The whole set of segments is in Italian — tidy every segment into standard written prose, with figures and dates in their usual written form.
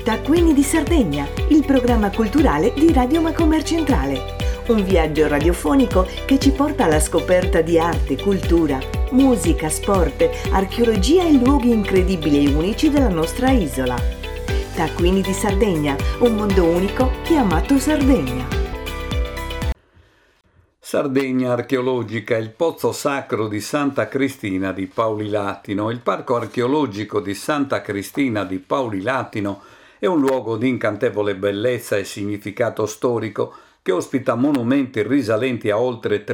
Taccuini di Sardegna, il programma culturale di Radio Macomercentrale. Un viaggio radiofonico che ci porta alla scoperta di arte, cultura, musica, sport, archeologia e luoghi incredibili e unici della nostra isola. Taccuini di Sardegna, un mondo unico chiamato Sardegna. Sardegna archeologica, il Pozzo Sacro di Santa Cristina di Pauli Latino. Il Parco archeologico di Santa Cristina di Pauli Latino è un luogo di incantevole bellezza e significato storico che ospita monumenti risalenti a oltre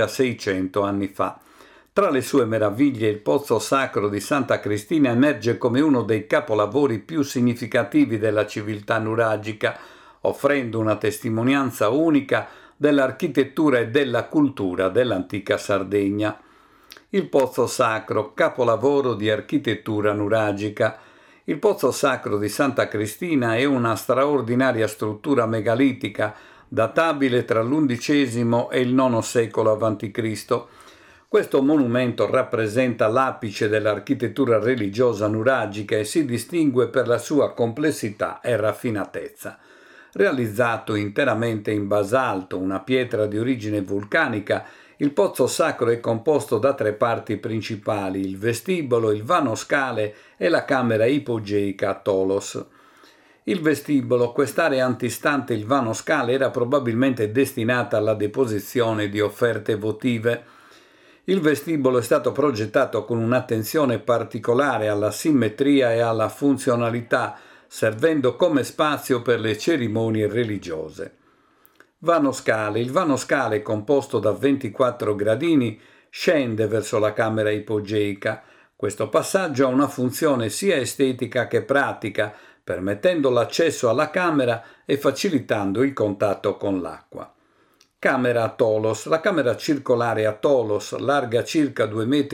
3600 anni fa. Tra le sue meraviglie, il Pozzo Sacro di Santa Cristina emerge come uno dei capolavori più significativi della civiltà nuragica, offrendo una testimonianza unica dell'architettura e della cultura dell'antica Sardegna. Il Pozzo Sacro, capolavoro di architettura nuragica. Il Pozzo Sacro di Santa Cristina è una straordinaria struttura megalitica databile tra l'XI e il IX secolo a.C. Questo monumento rappresenta l'apice dell'architettura religiosa nuragica e si distingue per la sua complessità e raffinatezza. Realizzato interamente in basalto, una pietra di origine vulcanica, il Pozzo Sacro è composto da tre parti principali: il vestibolo, il vano scale e la camera ipogeica a Tolos. Il vestibolo, quest'area antistante il vano scale, era probabilmente destinata alla deposizione di offerte votive. Il vestibolo è stato progettato con un'attenzione particolare alla simmetria e alla funzionalità, servendo come spazio per le cerimonie religiose. Vano scale. Il vano scale, composto da 24 gradini, scende verso la camera ipogeica. Questo passaggio ha una funzione sia estetica che pratica, permettendo l'accesso alla camera e facilitando il contatto con l'acqua. Camera a Tolos. La camera circolare a Tolos, larga circa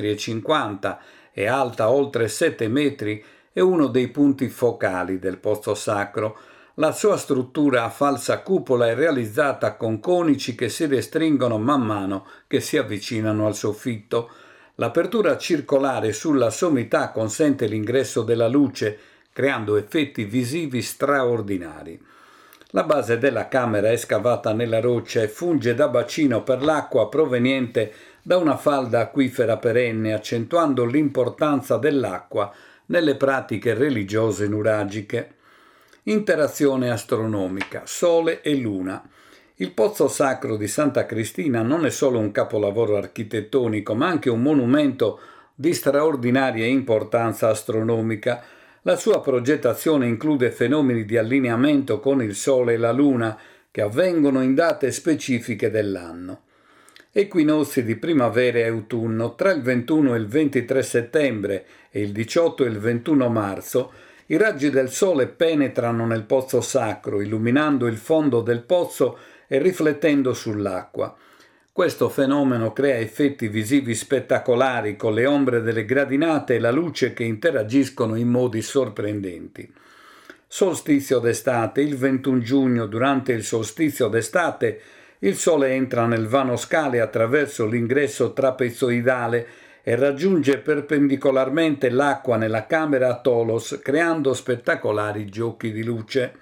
2,50 m e alta oltre 7 metri, è uno dei punti focali del Pozzo Sacro. La sua struttura a falsa cupola è realizzata con conici che si restringono man mano che si avvicinano al soffitto. L'apertura circolare sulla sommità consente l'ingresso della luce, creando effetti visivi straordinari. La base della camera è scavata nella roccia e funge da bacino per l'acqua proveniente da una falda acquifera perenne, accentuando l'importanza dell'acqua nelle pratiche religiose nuragiche. Interazione astronomica, Sole e Luna. Il Pozzo Sacro di Santa Cristina non è solo un capolavoro architettonico, ma anche un monumento di straordinaria importanza astronomica. La sua progettazione include fenomeni di allineamento con il Sole e la Luna che avvengono in date specifiche dell'anno. Equinozi di primavera e autunno. Tra il 21 e il 23 settembre e il 18 e il 21 marzo i raggi del sole penetrano nel Pozzo Sacro, illuminando il fondo del pozzo e riflettendo sull'acqua. Questo fenomeno crea effetti visivi spettacolari con le ombre delle gradinate e la luce che interagiscono in modi sorprendenti. Solstizio d'estate. Il 21 giugno, durante il solstizio d'estate, il Sole entra nel vano scale attraverso l'ingresso trapezoidale e raggiunge perpendicolarmente l'acqua nella camera a Tolos, creando spettacolari giochi di luce.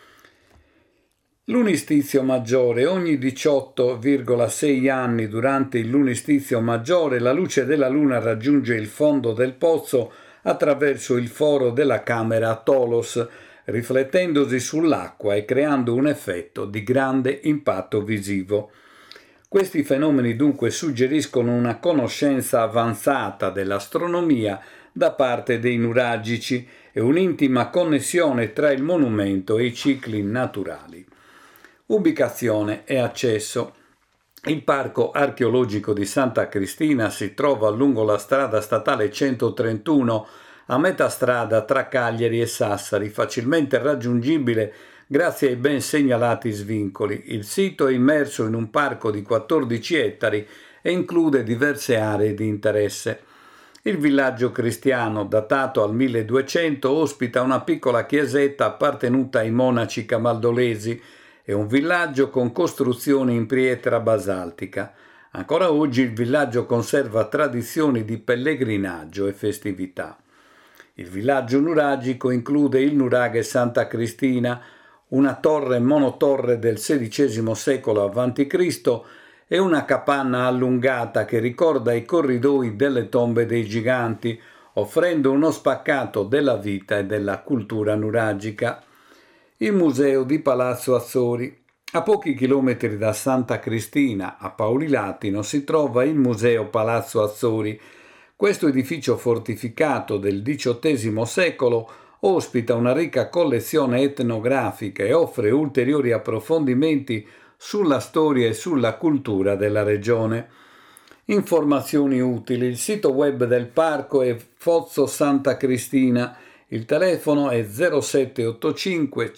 Lunistizio maggiore. Ogni 18,6 anni durante il lunistizio maggiore la luce della luna raggiunge il fondo del pozzo attraverso il foro della camera a Tolos, riflettendosi sull'acqua e creando un effetto di grande impatto visivo. Questi fenomeni dunque suggeriscono una conoscenza avanzata dell'astronomia da parte dei nuragici e un'intima connessione tra il monumento e i cicli naturali. Ubicazione e accesso. Il Parco archeologico di Santa Cristina si trova lungo la strada statale 131 a metà strada tra Cagliari e Sassari, facilmente raggiungibile grazie ai ben segnalati svincoli. Il sito è immerso in un parco di 14 ettari e include diverse aree di interesse. Il villaggio cristiano, datato al 1200, ospita una piccola chiesetta appartenuta ai monaci camaldolesi e un villaggio con costruzioni in pietra basaltica. Ancora oggi il villaggio conserva tradizioni di pellegrinaggio e festività. Il villaggio nuragico include il nuraghe Santa Cristina, una torre monotorre del XVI secolo a.C. e una capanna allungata che ricorda i corridoi delle tombe dei giganti, offrendo uno spaccato della vita e della cultura nuragica. Il museo di Palazzo Azzori. A pochi chilometri da Santa Cristina, a Paoli Latino, si trova il Museo Palazzo Azzori. Questo edificio fortificato del XVIII secolo ospita una ricca collezione etnografica e offre ulteriori approfondimenti sulla storia e sulla cultura della regione. Informazioni utili. Il sito web del parco è Fozzo Santa Cristina. Il telefono è 0785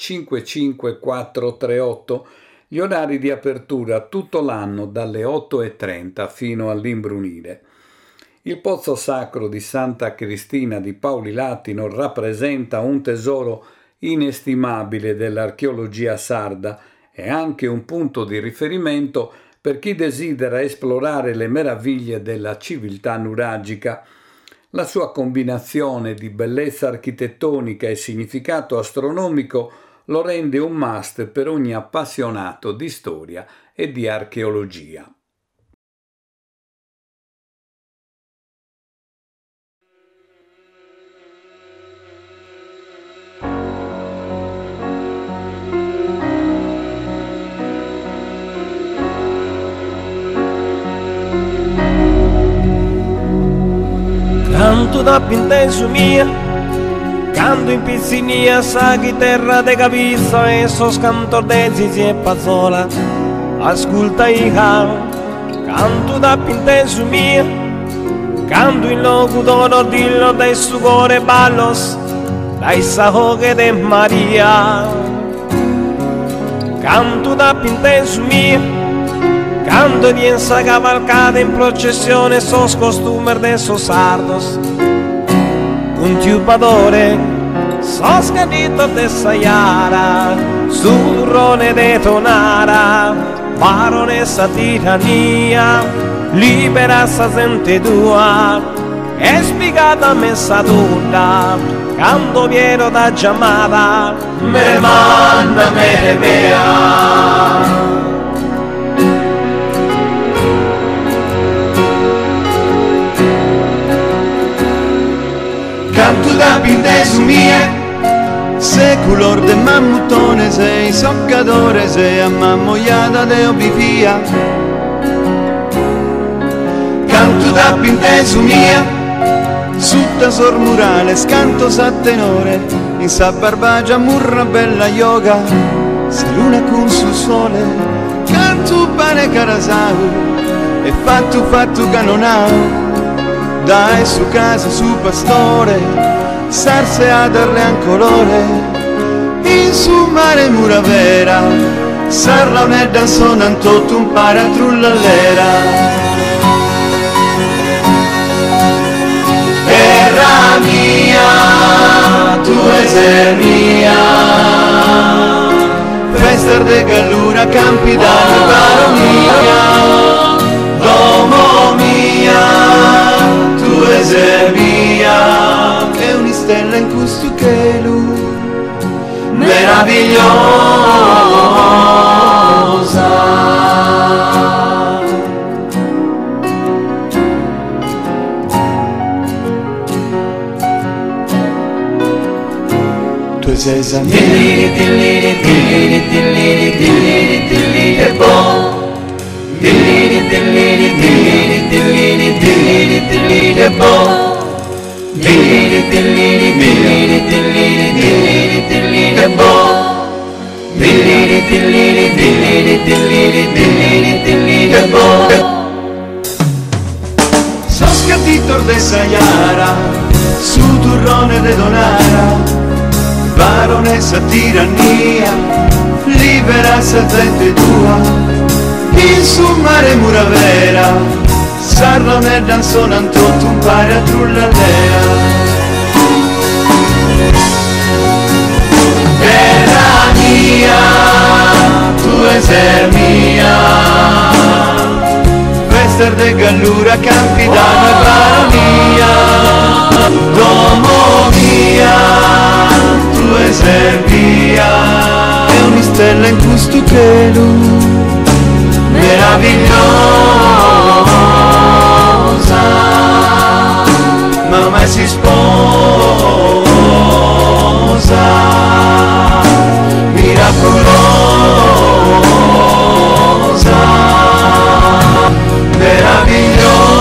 55438. Gli orari di apertura tutto l'anno dalle 8:30 fino all'imbrunire. Il pozzo sacro di Santa Cristina di Paoli Latino rappresenta un tesoro inestimabile dell'archeologia sarda e anche un punto di riferimento per chi desidera esplorare le meraviglie della civiltà nuragica. La sua combinazione di bellezza architettonica e significato astronomico lo rende un must per ogni appassionato di storia e di archeologia. Canto da pintenso mia, canto in pizzinia, sa chi terra de capizza e sos cantor de zizi e pazzola, ascolta i canto da pintenso mia, canto in locutor ordillo dei sucore ballos, dai sahoghe de Maria, canto da pintenso mia, canto di ensa cavalcata in processione sos costumer de sos sardos, un tiupadore sos cadito de Sayara, surrone de Tonara, baronessa tirania, libera sa gente tua, e spiegata messa tutta, canto viero da chiamata, me manna me vea. Canto da pintesu mie, se color de mammutone sei, soccadore sei, a mammoiata de obivia. Canto da pintesu mia, sutta sor murale, scanto sa tenore, in sa barbagia murra bella yoga, se luna con su sole, canto pane carasau, e fatto canonau. Dai su casa su pastore, sarse a darle an colore, in su mare mura vera, sarla un danzone antotto un paratrullallera. Terra mia, tu sei mia, festa de gallura, campi d'anno, baronia, domo mia. Tu sei mia, che ogni stella in questo cielo meravigliosa. Tu sei mia, e buon. E buon. Sos scattitor de Sayara, su turrone de Donara, baronessa tirania, libera sa gente tua, in su mare mura vera, sarla ne danzone antotto un paratrullallera. Terra mia, tu sei mia, festa de gallura, campi d'anno e baronia, domo mia. mia, tu sei via, è una stella in questo cielo meravigliosa, ma mai si sposa, miracolosa, meravigliosa.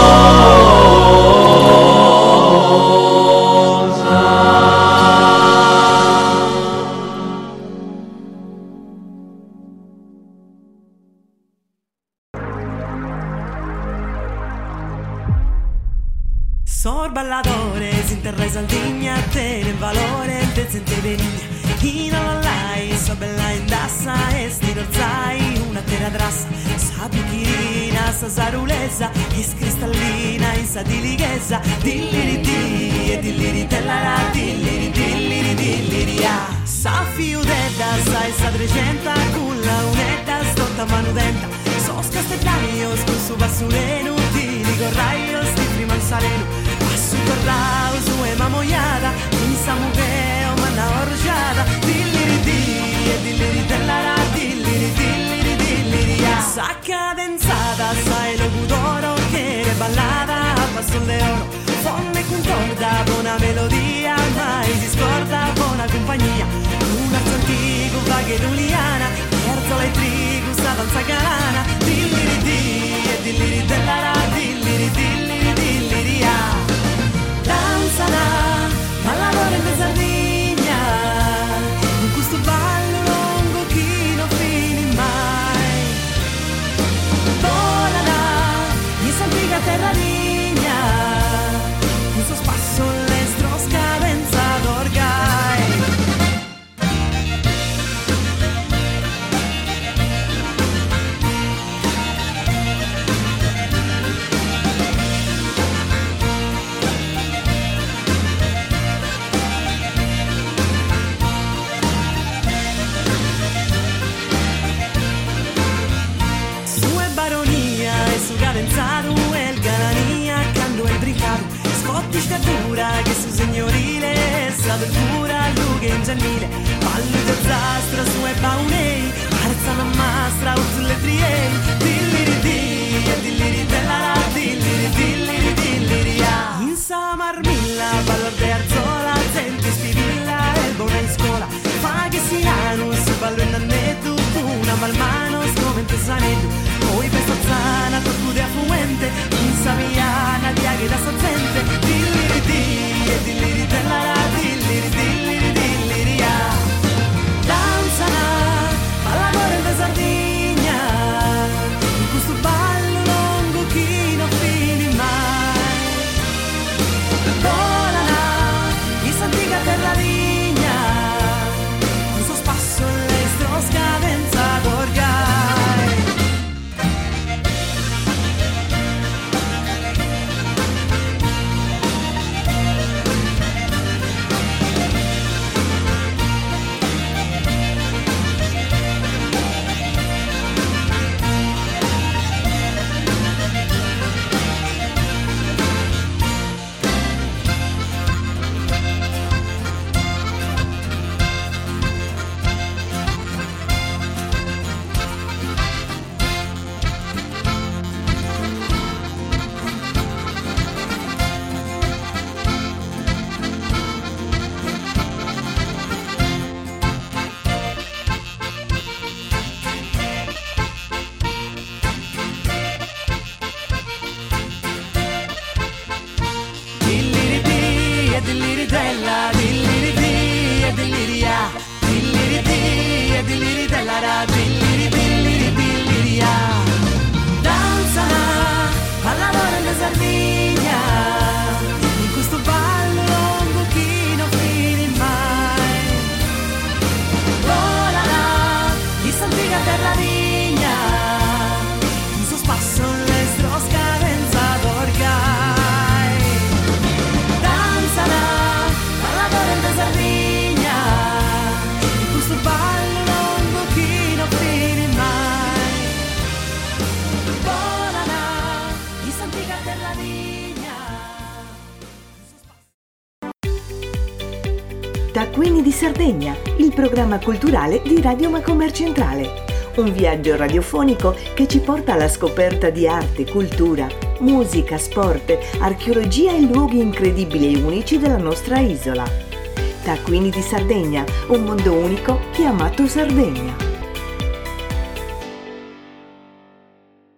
Sor balladore, si interra saldigna, te nel valore, te sente benigna. Chi non la lai, so bella indassa, e sti norzai, una terra drassa. Sa bicchirina, sa sarulesa, es cristallina, in sa dilighesa. Dilliri e dilliri tellara, dilliri sa fiudetta, sa e sa 300, con la unetta, storta manudenta. So scastellaio, scorso vassuleno, ti ricorraio, sti prima il saleno. Su corrao, su e mamoiada, in samugheo, manna orgiada. Dilliri e dilliri tellara, dilliri sa cadenzata, sai locutoro che è ballata a passo d'oro. Fonne concorda, buona melodia, mai si scorda, buona compagnia. Una antico, vaghe d'uliana, terzola e trigo, sta danza galana. Dilliri e dilliri tellara, dilliri danzala, balladore in Sardegna, in questo ballo lungo chi non fini mai. Volala, in Santiga terra digna, un suo spasso l'estro scadenza d'orgai. Cadenzado el galanía, cando el brincado Scotti scatura che su signorile sa apertura, lughe in giannile Pallo di zastra su e baunei Arzano mastra o sulle triei Dilliri e dilliri tellara dilliri In sa marmilla, ballo de arzola Senti spivilla e buona in scuola Fa che si hanno su ballo in annetto Una malmano scommente sanetto Poi penso zana, tortude affluente In saviana, diaghe da sazzente Dilliri e dilliri tellara dilliri danzala, balladore in Sardegna In questo ballo lungo chi non fini mai Volala, in Santiga terra digna Un suo spasso l'estro scadenza d'orgai Sardegna, il programma culturale di Radio Macomer Centrale. Un viaggio radiofonico che ci porta alla scoperta di arte, cultura, musica, sport, archeologia e luoghi incredibili e unici della nostra isola. Taccuini di Sardegna, un mondo unico chiamato Sardegna.